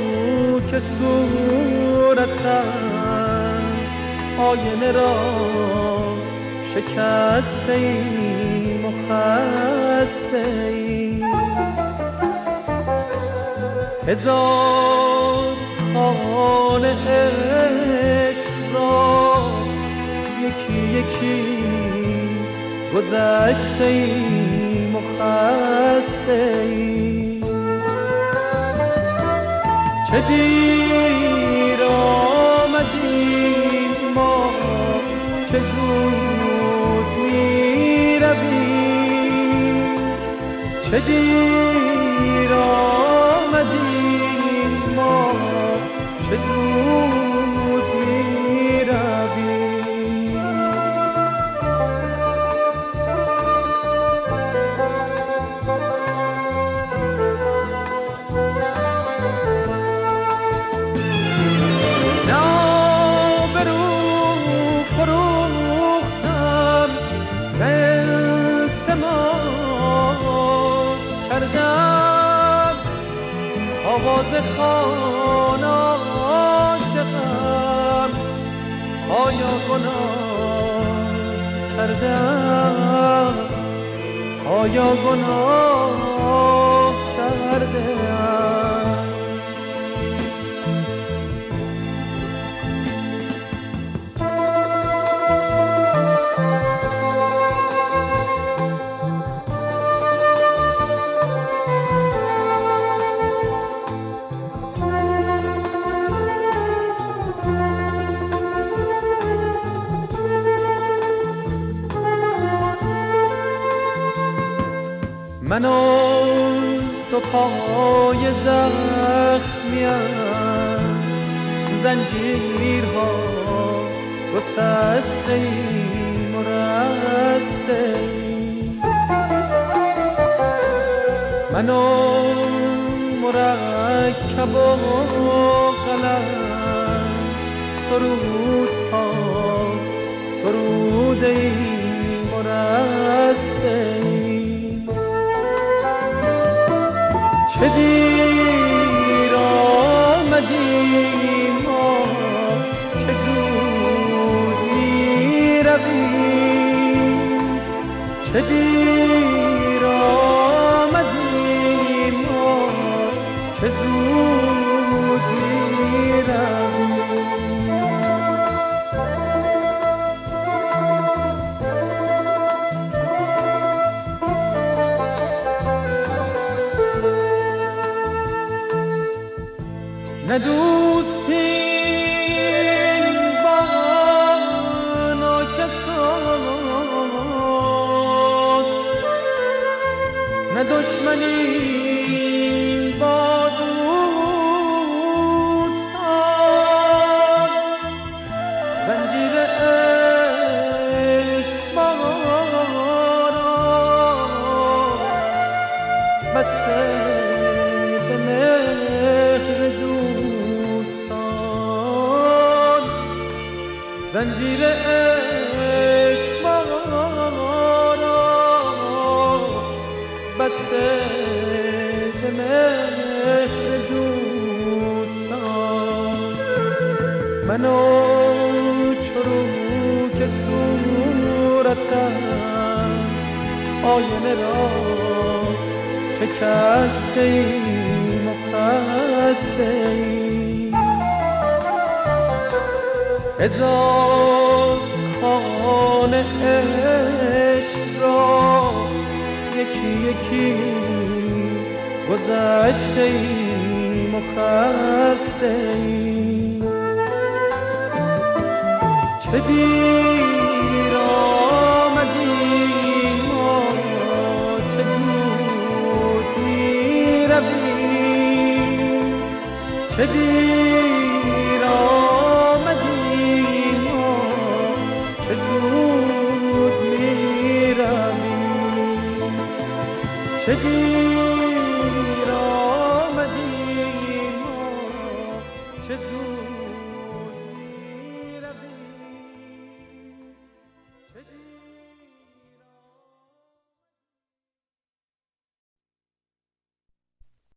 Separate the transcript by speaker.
Speaker 1: که صورتم آینه را شکسته ایم و خسته ایم. هزار خانه عشق را یکی یکی گذشته ایم و خسته ایم. چه دیر آمدیم ما، چه زود می رویم. چه دیر آمدیم ما، چه زود می رویم. آواز خوان عاشقم، آیا گناه کردم؟ آیا گناه کردم؟ من و دو پای زخمیم، زنجیرها گسسته ایم و رسته ایم. من و مرکب و قلم سرودها سروده ایم و رسته ایم. چه دیر آمدیم ما، چه زود می رویم. چه دیر آمدیم ما، چه زود می رویم. نه دوستیم با ناکسان، نه دشمنی با دوستان. زنجیر عشق ما را بسته به مهر دوستان. زنجیر عشق ما را بسته به مهر دوستان. منو چرو که صورتم آینه را شکسته ایم و خسته ایم. هزار خانه عشق را یکی یکی گذشته ایم و خسته ایم. چه دیر آمدیم ما، چه زود می رویم. چه دیر آمدیم ما، چه زود می رویم. چه